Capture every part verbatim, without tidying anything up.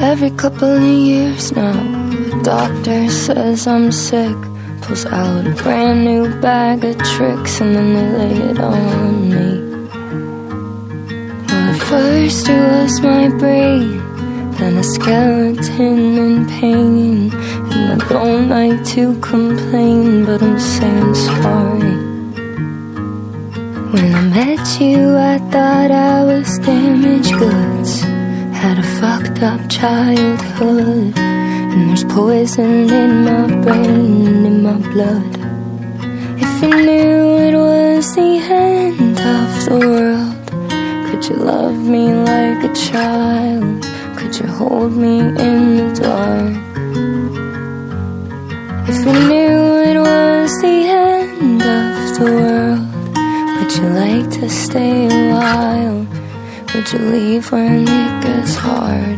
Every couple of years now, the doctor says I'm sick. Pulls out a brand new bag of tricks and then they lay it on me. Well, at first it was my brain, then a skeleton in pain. And I don't like to complain, but I'm saying sorry. When I met you, I thought I was damaged goods. Had a fucked up childhood, and there's poison in my brain, in my blood. If you knew it was the end of the world, could you love me like a child? Could you hold me in the dark? If you knew it was the end of the world, would you like to stay a while? Would you leave when it gets hard?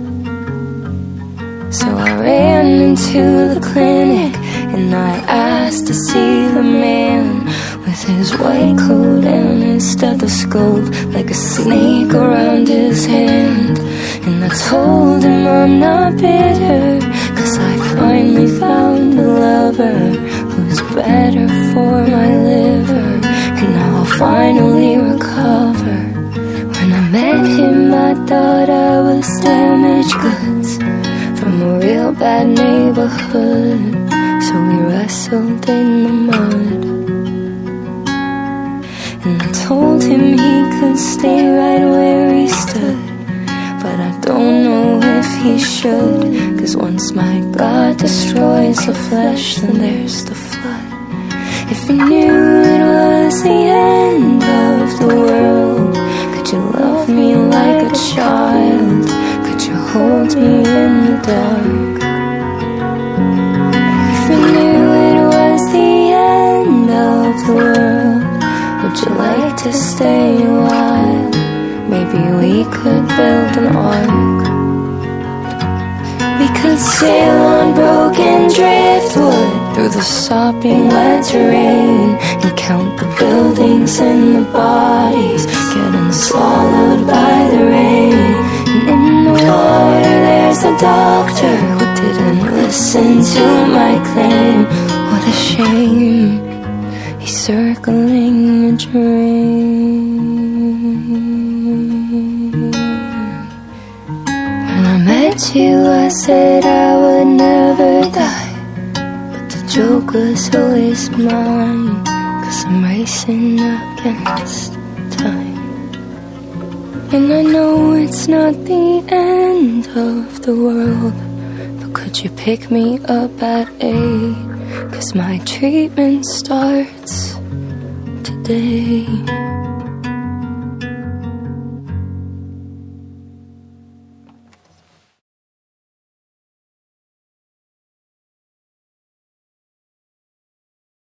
So I ran into the clinic and I asked to see the man with his white coat and his stethoscope like a snake around his hand. And I told him I'm not bitter, cause I finally found a lover who's better for my liver. And now I'll finally recover. When I met him, I thought I was damaged goods from a real bad neighborhood. So we wrestled in the mud, and I told him he could stay right where he stood, but I don't know if he should. Cause once my God destroys the flesh, then there's the flood. If you knew it was the end of the world, could you love me like a child? Could you hold me in the dark? If you knew it was the end of the world, would you like to stay a while? Maybe we could build an ark. We could sail on broken driftwood through the sopping wet terrain and count the buildings and the bodies getting swallowed by the rain. And in the water there's a doctor who didn't listen to my claim. What a shame, he's circling a dream. When I met you, I said I would never die, but the joke was always mine, cause I'm racing against time. And I know it's not the end of the world, but could you pick me up at eight? Cause my treatment starts today.